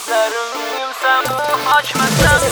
Ko'zlarim yumsam ochmasam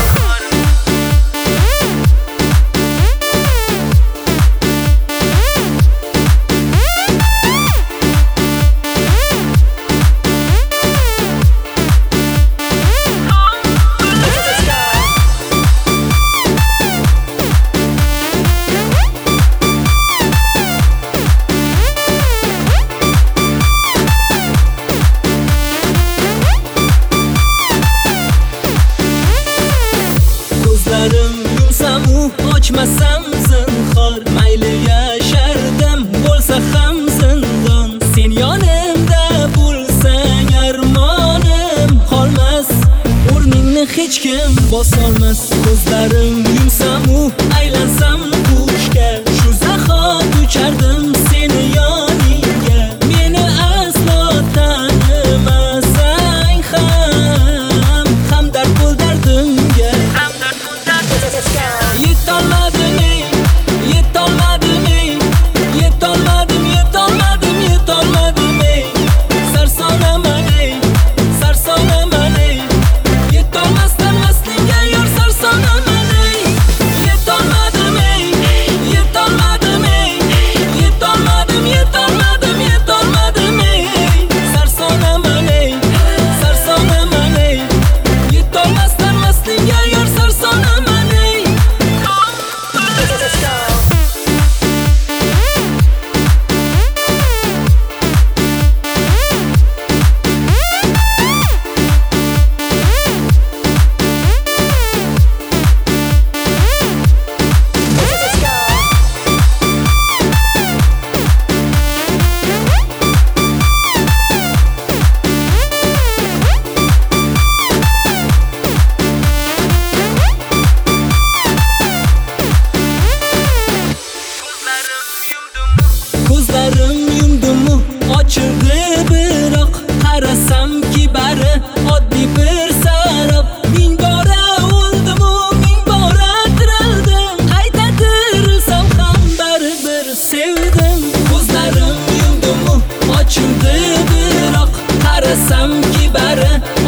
ochmasam zinhor mayli yashardim bo'lsa ham zindon sen yonimda bo'lsang armonim qolmas o'rningni hech kim bosolmas ko'zlarim yumsam aylansam qushga shu zahot uchardim seni yoningga meni aslo tanimasang ham hamdard bo'l dardimga Ko'zlarim yumdimu ochildi biroq qarasamki bari oddiy bir sarob ming bora o'ldimu ming bora tirildim qayta tirilsam ham baribir sevdim ko'zlarim yumdimu ochildi biroq qarasamki bari